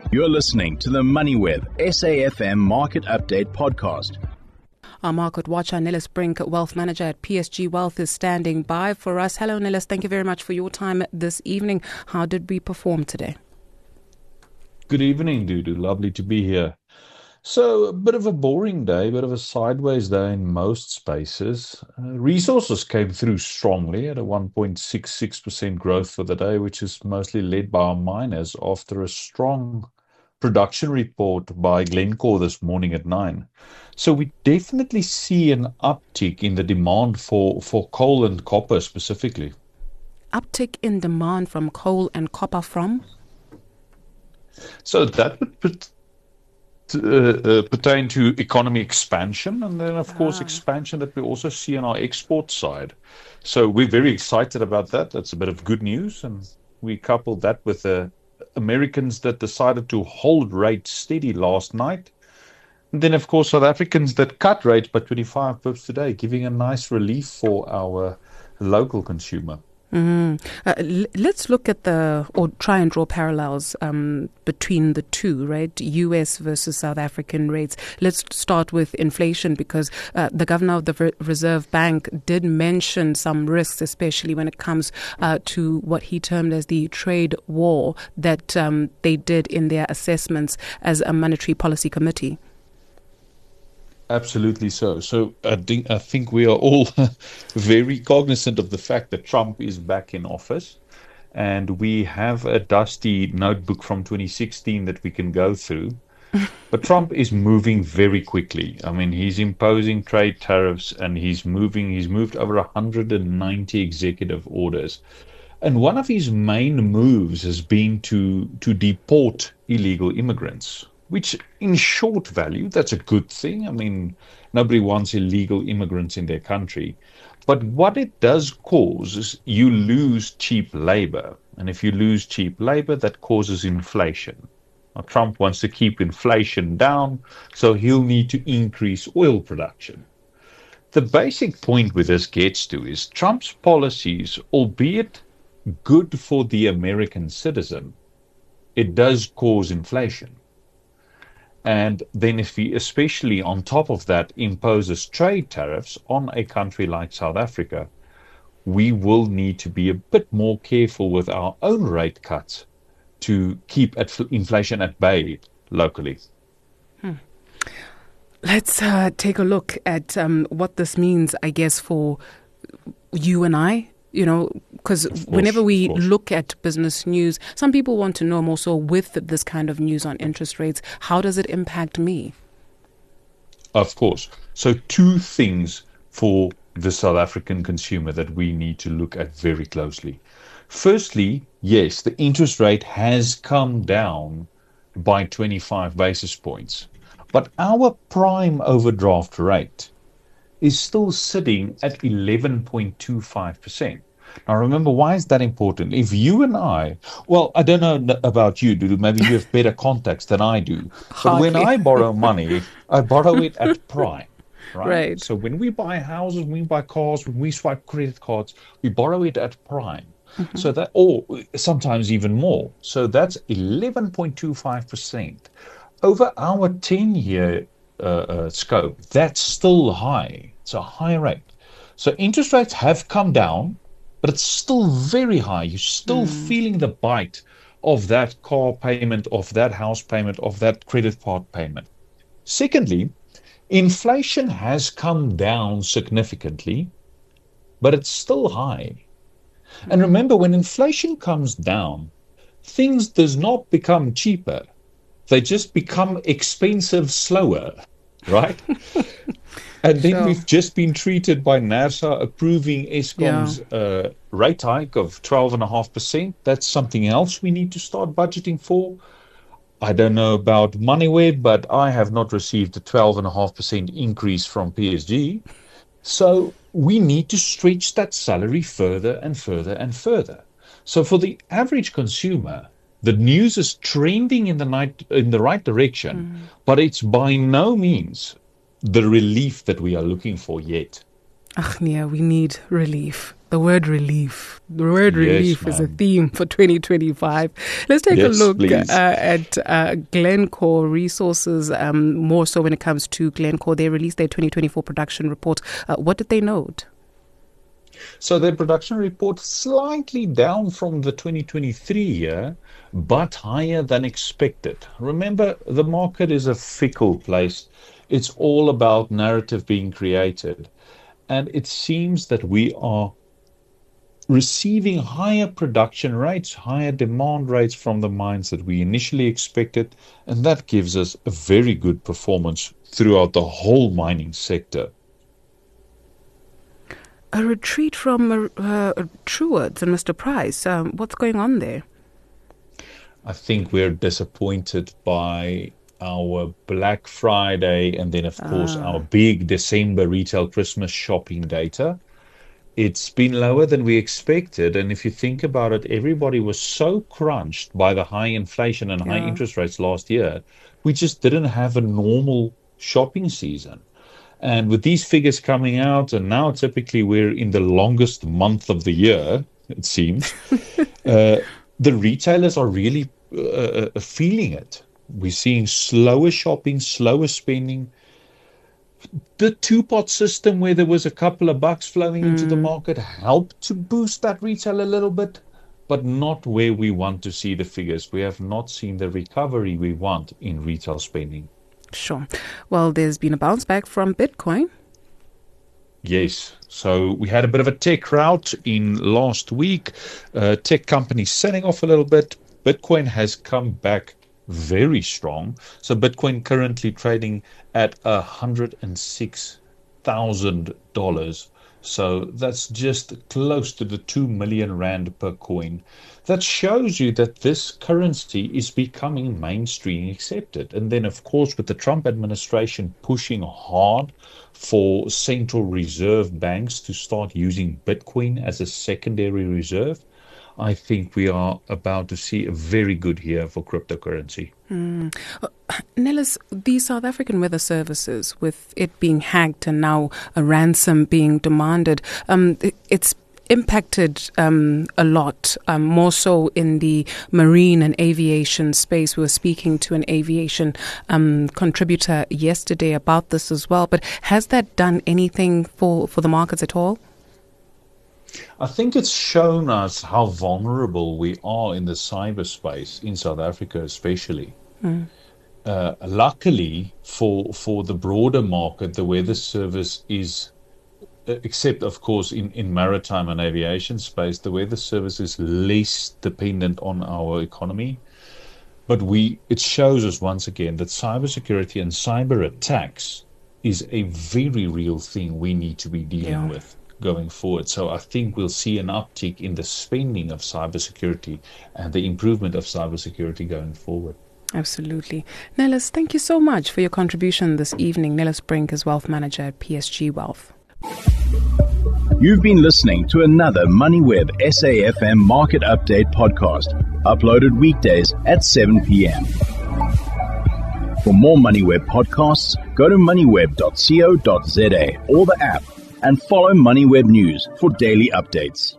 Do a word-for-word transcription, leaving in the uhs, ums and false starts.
You're listening to the MoneyWeb S A F M Market Update podcast. Our market watcher, Nellis Brink, wealth manager at P S G Wealth, is standing by for us. Hello, Nellis. Thank you very much for your time this evening. How did we perform today? Good evening, Dudu. Lovely to be here. So, a bit of a boring day, a bit of a sideways day in most spaces. Uh, resources came through strongly at a one point six six percent growth for the day, which is mostly led by our miners after a strong production report by Glencore this morning at nine. So we definitely see an uptick in the demand for, for coal and copper specifically. Uptick in demand from coal and copper from? So that would put Uh, uh, pertain to economy expansion, and then of course ah. expansion that we also see on our export side. So we're very excited about that. That's a bit of good news, and we coupled that with the Americans that decided to hold rates steady last night. And then of course South Africans that cut rates by twenty-five pips today, giving a nice relief for our local consumer. Mm-hmm. Uh, l- let's look at the, or try and draw parallels um, between the two, right? U S versus South African rates. Let's start with inflation, because uh, the governor of the Re- Reserve Bank did mention some risks, especially when it comes uh, to what he termed as the trade war that um, they did in their assessments as a monetary policy committee. Absolutely so. So I think, I think we are all very cognizant of the fact that Trump is back in office, and we have a dusty notebook from twenty sixteen that we can go through. But Trump is moving very quickly. I mean, he's imposing trade tariffs, and he's moving, he's moved over one hundred ninety executive orders. And one of his main moves has been to, to deport illegal immigrants, which in short value, that's a good thing. I mean, nobody wants illegal immigrants in their country. But what it does cause is you lose cheap labor. And if you lose cheap labor, that causes inflation. Now, Trump wants to keep inflation down, so he'll need to increase oil production. The basic point with this gets to is Trump's policies, albeit good for the American citizen, it does cause inflation. And then if he, especially on top of that, imposes trade tariffs on a country like South Africa, we will need to be a bit more careful with our own rate cuts to keep at inflation at bay locally. Hmm. Let's uh, take a look at um, what this means, I guess, for you and I. You know, because whenever we look at business news, some people want to know more so with this kind of news on interest rates, how does it impact me? Of course. So two things for the South African consumer that we need to look at very closely. Firstly, yes, the interest rate has come down by twenty-five basis points, but our prime overdraft rate is still sitting at eleven point two five percent. Now remember, why is that important? If you and I, well, I don't know about you, Dudu, maybe you have better context than I do, but Hardly. when I borrow money, I borrow it at prime, right? Right. So when we buy houses, when we buy cars, when we swipe credit cards, we borrow it at prime. Mm-hmm. So that, or sometimes even more. So that's eleven point two five percent. Over our ten-year Uh, uh, scope, that's still high. It's a high rate. So interest rates have come down, but it's still very high. You're still mm. feeling the bite of that car payment, of that house payment, of that credit card payment. Secondly, inflation has come down significantly, but it's still high. Mm. And remember, when inflation comes down, things does not become cheaper. They just become expensive slower, right? And then sure. We've just been treated by NERSA approving Eskom's yeah. uh, rate hike of twelve point five percent. That's something else we need to start budgeting for. I don't know about MoneyWeb, but I have not received a twelve point five percent increase from P S G. So we need to stretch that salary further and further and further. So for the average consumer, the news is trending in the night, in the right direction, mm. but it's by no means the relief that we are looking for yet. Ach, nee, we need relief. The word relief. The word Yes, relief is a ma'am. theme for twenty twenty-five. Let's take Yes, a look uh, please. at uh, Glencore Resources, um, more so when it comes to Glencore. They released their twenty twenty-four production report. Uh, what did they note? So their production report slightly down from the twenty twenty-three year, but higher than expected. Remember, the market is a fickle place. It's all about narrative being created. And it seems that we are receiving higher production rates, higher demand rates from the mines that we initially expected. And that gives us a very good performance throughout the whole mining sector. A retreat from uh, uh, Truworths and Mister Price. Um, what's going on there? I think we're disappointed by our Black Friday and then, of course, Ah. our big December retail Christmas shopping data. It's been lower than we expected. And if you think about it, everybody was so crunched by the high inflation and high Yeah. interest rates last year. We just didn't have a normal shopping season. And with these figures coming out, and now typically we're in the longest month of the year, it seems, uh, the retailers are really uh, uh, feeling it. We're seeing slower shopping, slower spending. The two-pot system where there was a couple of bucks flowing into the market helped to boost that retail a little bit, but not where we want to see the figures. We have not seen the recovery we want in retail spending. Sure. Well, there's been a bounce back from Bitcoin. Yes. So we had a bit of a tech rout in last week. Uh, tech companies selling off a little bit. Bitcoin has come back very strong. So Bitcoin currently trading at one hundred six thousand dollars. So that's just close to the two million rand per coin. That shows you that this currency is becoming mainstream accepted. And then, of course, with the Trump administration pushing hard for central reserve banks to start using Bitcoin as a secondary reserve, I think we are about to see a very good year for cryptocurrency. Mm. Uh, Nellis, the South African Weather Services, with it being hacked and now a ransom being demanded, um, it, it's impacted um, a lot, um, more so in the marine and aviation space. We were speaking to an aviation um, contributor yesterday about this as well. But has that done anything for, for the markets at all? I think it's shown us how vulnerable we are in the cyberspace in South Africa, especially. Mm. Uh, luckily for for the broader market, the weather service is, except of course in, in maritime and aviation space, the weather service is less dependent on our economy. But we it shows us once again that cybersecurity and cyber attacks is a very real thing we need to be dealing yeah. with going forward. So I think we'll see an uptick in the spending of cybersecurity and the improvement of cybersecurity going forward. Absolutely. Nellis, thank you so much for your contribution this evening. Nellis Brink is Wealth Manager at P S G Wealth. You've been listening to another MoneyWeb S A F M Market Update podcast, uploaded weekdays at seven p.m. For more MoneyWeb podcasts, go to moneyweb dot co dot za or the app, and follow MoneyWeb News for daily updates.